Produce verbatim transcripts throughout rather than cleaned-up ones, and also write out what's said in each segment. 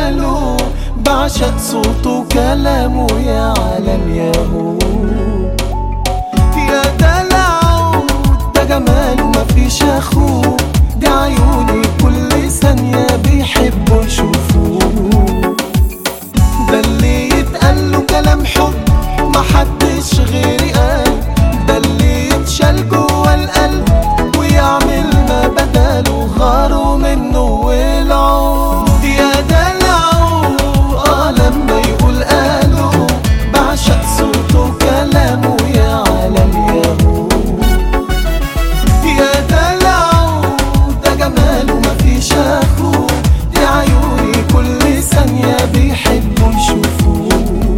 قالوا بعشق صوته وكلامه يا عالم ياهو. يا دلعه ده جماله مفيش اخوه، دي عيوني كل ثانية بيحبوا يشوفوه. ده اللي يتقاله كلام حب محدش غيري قال، ده اللي يتشال جوا القلب ويعمل ما بداله غاره منه والعود. يا دلعه اه لما يقول قالوا بعشق صوته وكلامه يا عالم ياهو. يا دلعه ده جماله مفيش اخوه، دي عيوني كل ثانية بيحبوا يشوفوه.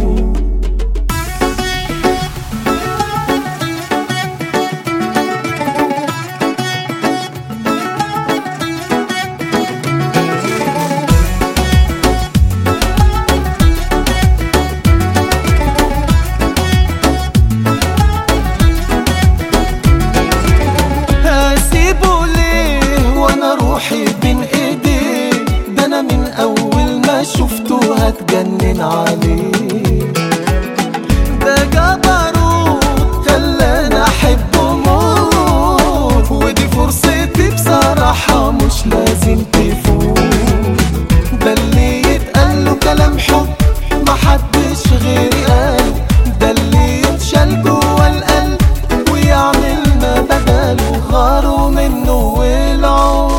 روحي بين ايديه، ده انا من اول ما شفته هتجنن عليه. ده جبروت خلاني احبه موت، ودي فرصتي بصراحة مش لازم تفوت. ده اللي يتقاله كلام حب محدش غيري قال، ده اللي يتشال جوا القلب ويعمل ما بداله غاره منه والعود.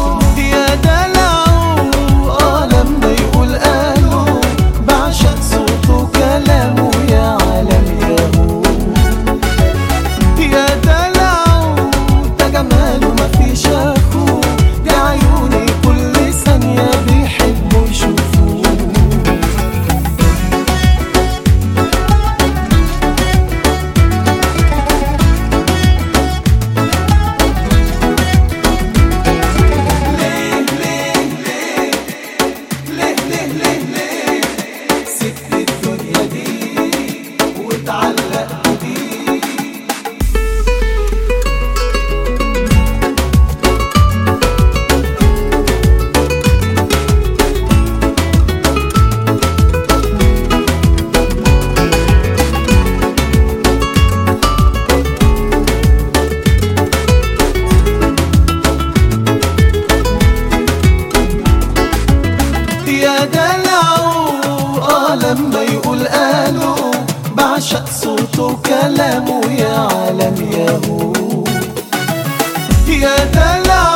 يا دلعه اه لما يقول قالوا بعشق صوته وكلامه يا عالم ياهو. يا دلعه